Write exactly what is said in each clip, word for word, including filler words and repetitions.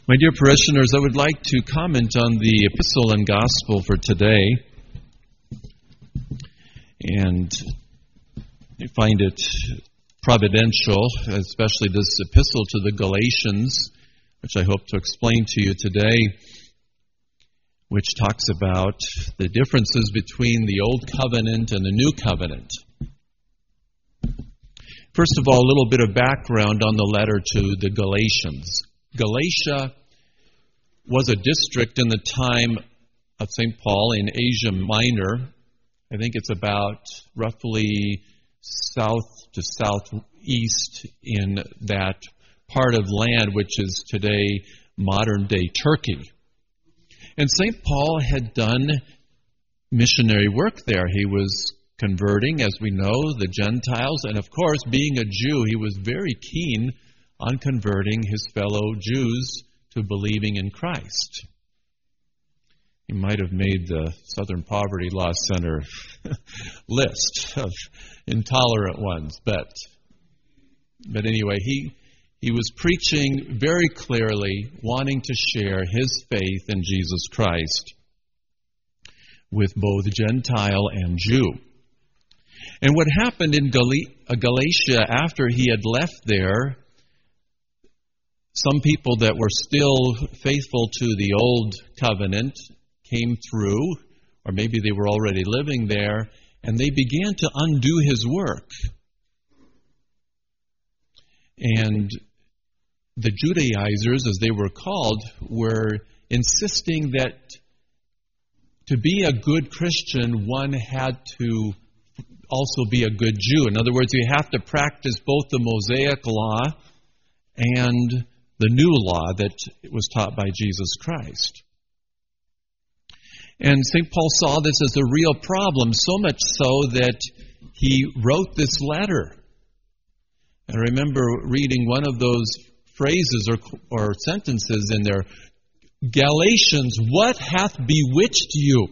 My dear parishioners, I would like to comment on the epistle and gospel for today. And I find it providential, especially this epistle to the Galatians, which I hope to explain to you today, which talks about the differences between the Old Covenant and the New Covenant. First of all, a little bit of background on the letter to the Galatians. Galatia was a district in the time of Saint Paul in Asia Minor. I think it's about roughly south to southeast in that part of land which is today modern-day Turkey. And Saint Paul had done missionary work there. He was converting, as we know, the Gentiles. And of course, being a Jew, he was very keen on converting his fellow Jews to believing in Christ. He might have made the Southern Poverty Law Center list of intolerant ones, but but anyway, he he was preaching very clearly, wanting to share his faith in Jesus Christ with both Gentile and Jew. And what happened in Gal- Galatia after he had left there, some people that were still faithful to the Old Covenant came through, or maybe they were already living there, and they began to undo his work. And the Judaizers, as they were called, were insisting that to be a good Christian, one had to also be a good Jew. In other words, you have to practice both the Mosaic law and the new law that was taught by Jesus Christ. And Saint Paul saw this as a real problem, so much so that he wrote this letter. I remember reading one of those phrases or, or sentences in there, Galatians, what hath bewitched you?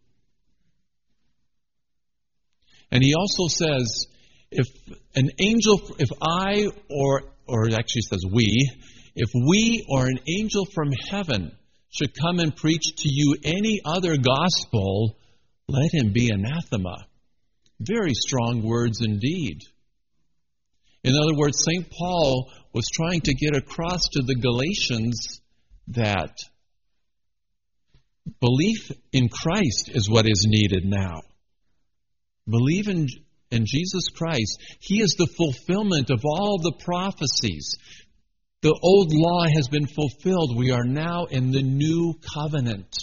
And he also says, if an angel, if I, or, or it actually says we, if we or an angel from heaven should come and preach to you any other gospel, let him be anathema. Very strong words indeed. In other words, Saint Paul was trying to get across to the Galatians that belief in Christ is what is needed now. Believe in, in Jesus Christ. He is the fulfillment of all the prophecies. The old law has been fulfilled. We are now in the new covenant.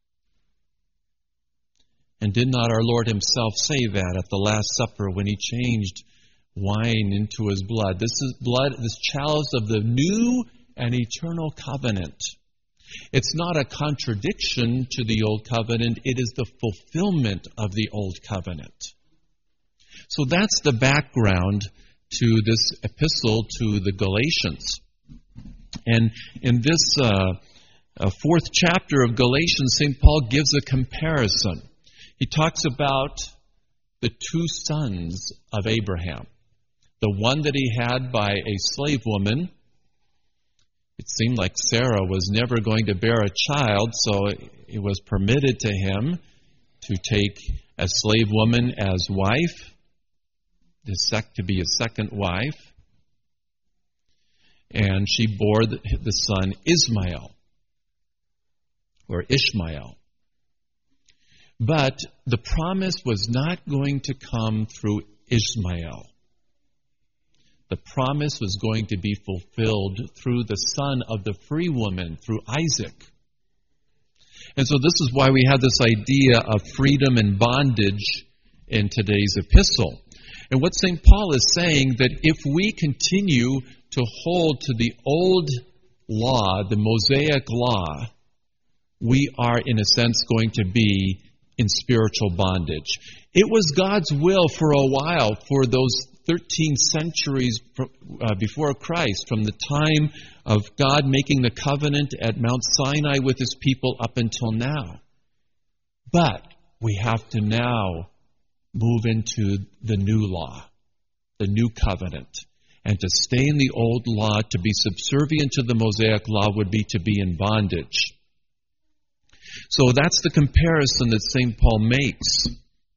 And did not our Lord himself say that at the Last Supper when he changed wine into his blood? This is blood, this chalice of the new and eternal covenant. It's not a contradiction to the old covenant. It is the fulfillment of the old covenant. So that's the background to this epistle to the Galatians. And in this uh, uh, fourth chapter of Galatians, Saint Paul gives a comparison. He talks about the two sons of Abraham. The one that he had by a slave woman. It seemed like Sarah was never going to bear a child, so it was permitted to him to take a slave woman as wife, to be a second wife. And she bore the son Ismael, or Ishmael. But the promise was not going to come through Ishmael. The promise was going to be fulfilled through the son of the free woman, through Isaac. And so this is why we have this idea of freedom and bondage in today's epistle. And what Saint Paul is saying, that if we continue to hold to the old law, the Mosaic law, we are, in a sense, going to be in spiritual bondage. It was God's will for a while, for those thirteen centuries before Christ, from the time of God making the covenant at Mount Sinai with his people up until now. But we have to now move into the new law, the new covenant. And to stay in the old law, to be subservient to the Mosaic law, would be to be in bondage. So that's the comparison that Saint Paul makes.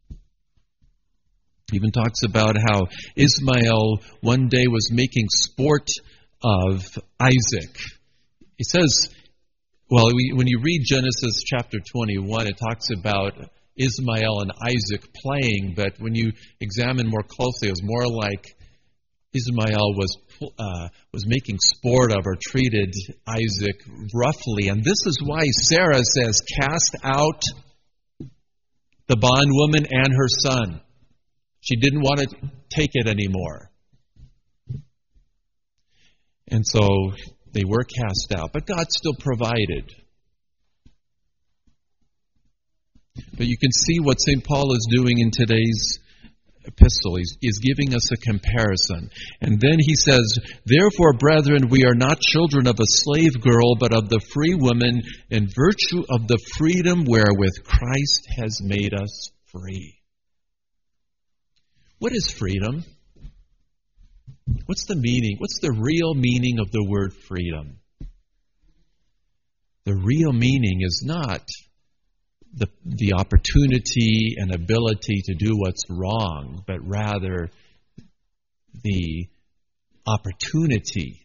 He even talks about how Ishmael one day was making sport of Isaac. He says, well, when you read Genesis chapter twenty-one, it talks about Ishmael and Isaac playing, but when you examine more closely, it was more like Ishmael was uh, was making sport of or treated Isaac roughly. And this is why Sarah says, cast out the bondwoman and her son. She didn't want to take it anymore. And so they were cast out, but God still provided. But you can see what Saint Paul is doing in today's epistle. He's, he's giving us a comparison. And then he says, therefore, brethren, we are not children of a slave girl, but of the free woman, in virtue of the freedom wherewith Christ has made us free. What is freedom? What's the meaning? What's the real meaning of the word freedom? The real meaning is not the, the opportunity and ability to do what's wrong, but rather the opportunity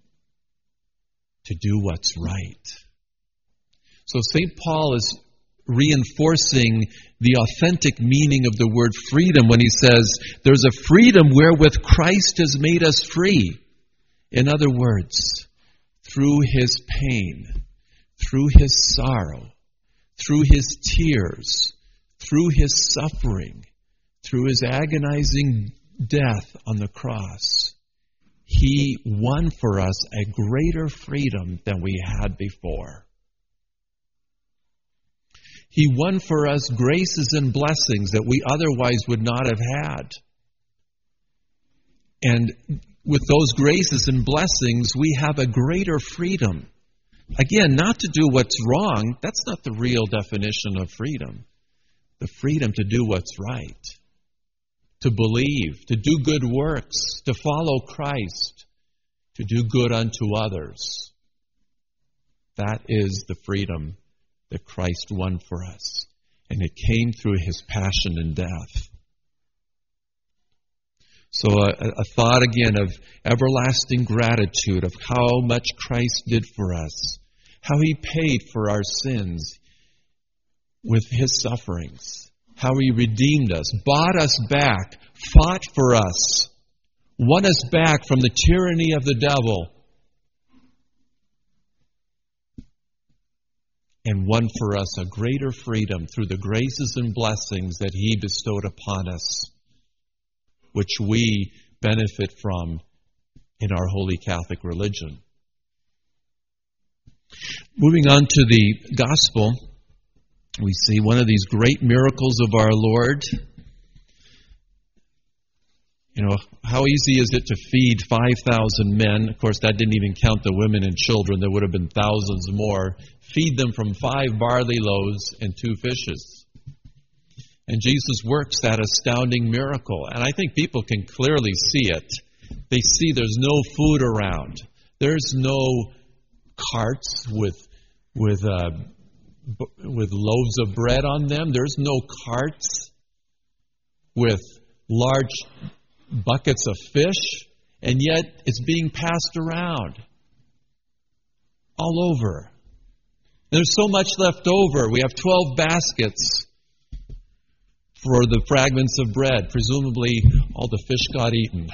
to do what's right. So Saint Paul is reinforcing the authentic meaning of the word freedom when he says, there's a freedom wherewith Christ has made us free. In other words, through his pain, through his sorrow, through his tears, through his suffering, through his agonizing death on the cross, he won for us a greater freedom than we had before. He won for us graces and blessings that we otherwise would not have had. And with those graces and blessings, we have a greater freedom. Again, not to do what's wrong. That's not the real definition of freedom. The freedom to do what's right. To believe, to do good works, to follow Christ, to do good unto others. That is the freedom that Christ won for us. And it came through his passion and death. So a, a thought again of everlasting gratitude of how much Christ did for us. How he paid for our sins with his sufferings. How he redeemed us, bought us back, fought for us, won us back from the tyranny of the devil, and won for us a greater freedom through the graces and blessings that he bestowed upon us, which we benefit from in our Holy Catholic religion. Moving on to the Gospel, we see one of these great miracles of our Lord. You know, how easy is it to feed five thousand men? Of course, that didn't even count the women and children. There would have been thousands more. Feed them from five barley loaves and two fishes. And Jesus works that astounding miracle. And I think people can clearly see it. They see there's no food around. There's no carts with with uh, b- with loaves of bread on them. There's no carts with large buckets of fish, and yet it's being passed around all over. There's so much left over. We have twelve baskets for the fragments of bread. Presumably, all the fish got eaten.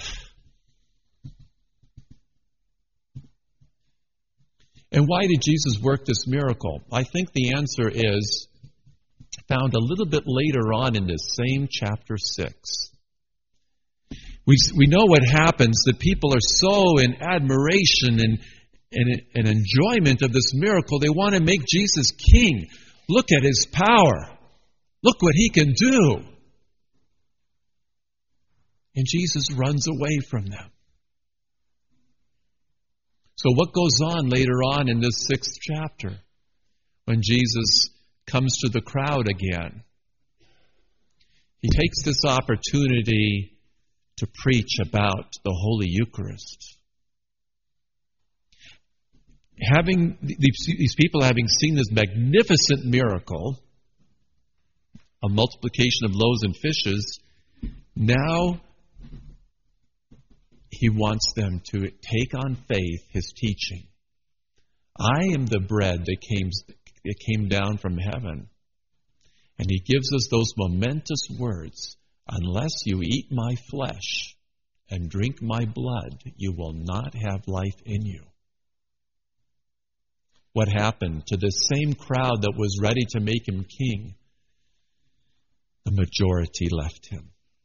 And why did Jesus work this miracle? I think the answer is found a little bit later on in this same chapter six. We we know what happens. The people are so in admiration and, and, and enjoyment of this miracle, they want to make Jesus king. Look at his power. Look what he can do. And Jesus runs away from them. So what goes on later on in this sixth chapter when Jesus comes to the crowd again? He takes this opportunity to preach about the Holy Eucharist. Having these people having seen this magnificent miracle, a multiplication of loaves and fishes, now he wants them to take on faith his teaching. I am the bread that came, that came down from heaven. And he gives us those momentous words, unless you eat my flesh and drink my blood, you will not have life in you. What happened to this same crowd that was ready to make him king? The majority left him.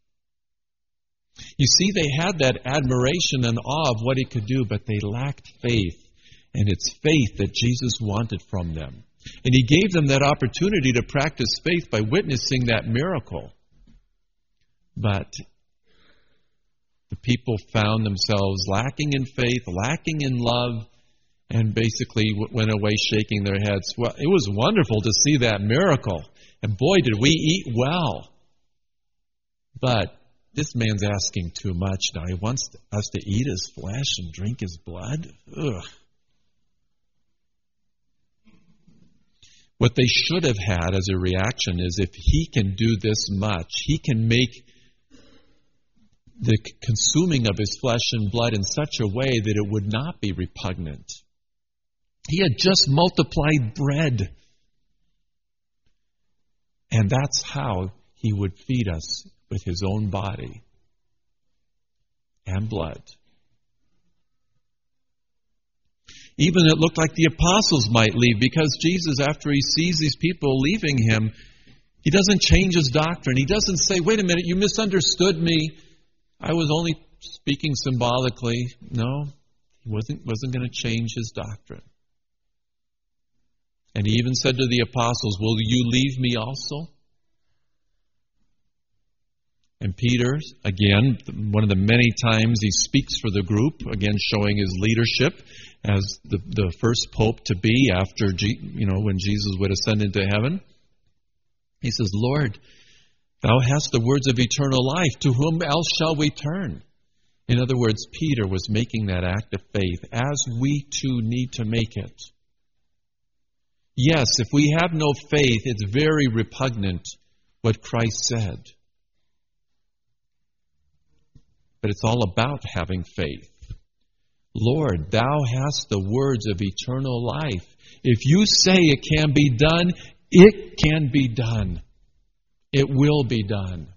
You see, they had that admiration and awe of what he could do, but they lacked faith. And it's faith that Jesus wanted from them. And he gave them that opportunity to practice faith by witnessing that miracle. But the people found themselves lacking in faith, lacking in love, and basically went away shaking their heads. Well, it was wonderful to see that miracle. And boy, did we eat well. But this man's asking too much now. He wants us to eat his flesh and drink his blood? Ugh. What they should have had as a reaction is, if he can do this much, he can make the consuming of his flesh and blood in such a way that it would not be repugnant. He had just multiplied bread. And that's how he would feed us with his own body and blood. Even it looked like the apostles might leave, because Jesus, after he sees these people leaving him, he doesn't change his doctrine. He doesn't say, wait a minute, you misunderstood me. I was only speaking symbolically. No, he wasn't, wasn't going to change his doctrine. And he even said to the apostles, will you leave me also? And Peter, again, one of the many times he speaks for the group, again showing his leadership as the, the first pope to be after, you know, when Jesus would ascend into heaven. He says, Lord, thou hast the words of eternal life. To whom else shall we turn? In other words, Peter was making that act of faith, as we too need to make it. Yes, if we have no faith, it's very repugnant what Christ said. But it's all about having faith. Lord, thou hast the words of eternal life. If you say it can be done, it can be done. It will be done.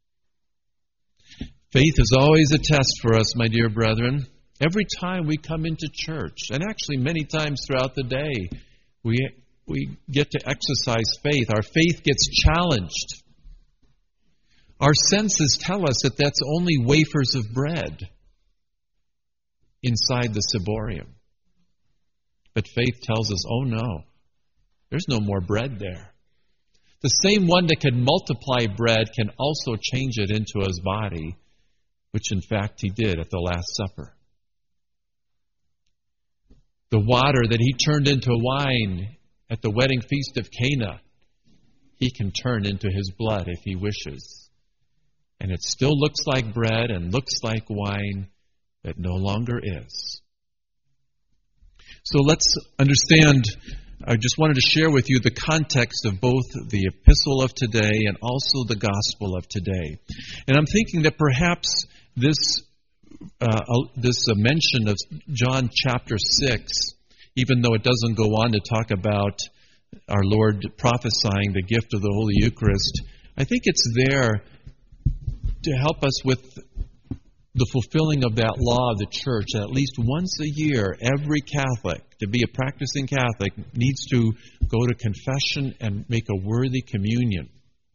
Faith is always a test for us, my dear brethren. Every time we come into church, and actually many times throughout the day, we, we get to exercise faith. Our faith gets challenged. Our senses tell us that that's only wafers of bread inside the ciborium. But faith tells us, oh no, there's no more bread there. The same one that can multiply bread can also change it into his body, which in fact he did at the Last Supper. The water that he turned into wine at the wedding feast of Cana, he can turn into his blood if he wishes. And it still looks like bread and looks like wine, but no longer is. So let's understand, I just wanted to share with you the context of both the epistle of today and also the gospel of today. And I'm thinking that perhaps this uh, this uh, mention of John chapter six, even though it doesn't go on to talk about our Lord prophesying the gift of the Holy Eucharist, I think it's there to help us with the fulfilling of that law of the church, that at least once a year, every Catholic, to be a practicing Catholic, needs to go to confession and make a worthy communion.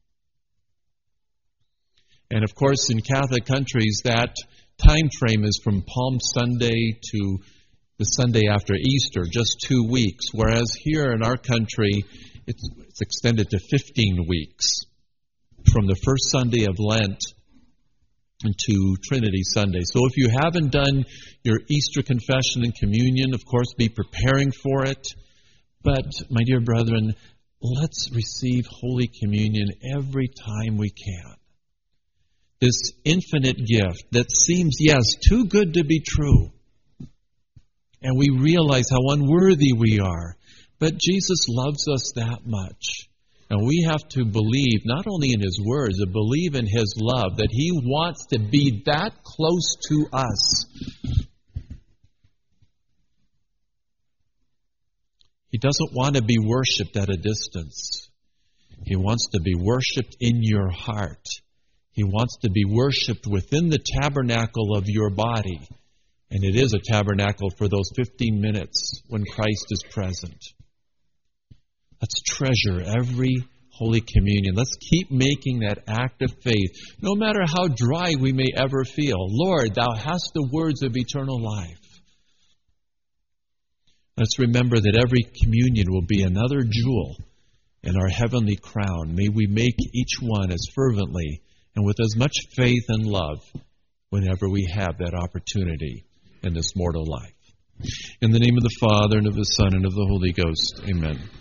And of course, in Catholic countries, that time frame is from Palm Sunday to the Sunday after Easter, just two weeks, whereas here in our country, it's, it's extended to fifteen weeks, from the first Sunday of Lent to Trinity Sunday. So if you haven't done your Easter confession and communion, of course, be preparing for it. But, my dear brethren, let's receive Holy Communion every time we can. this infinite gift that seems, yes, too good to be true. And we realize how unworthy we are. But Jesus loves us that much. And we have to believe, not only in His words, but believe in His love, that He wants to be that close to us. He doesn't want to be worshipped at a distance. He wants to be worshipped in your heart. He wants to be worshipped within the tabernacle of your body. And it is a tabernacle for those fifteen minutes when Christ is present. Let's treasure every Holy Communion. Let's keep making that act of faith, no matter how dry we may ever feel. Lord, Thou hast the words of eternal life. Let's remember that every communion will be another jewel in our heavenly crown. May we make each one as fervently and with as much faith and love whenever we have that opportunity in this mortal life. In the name of the Father, and of the Son, and of the Holy Ghost, amen.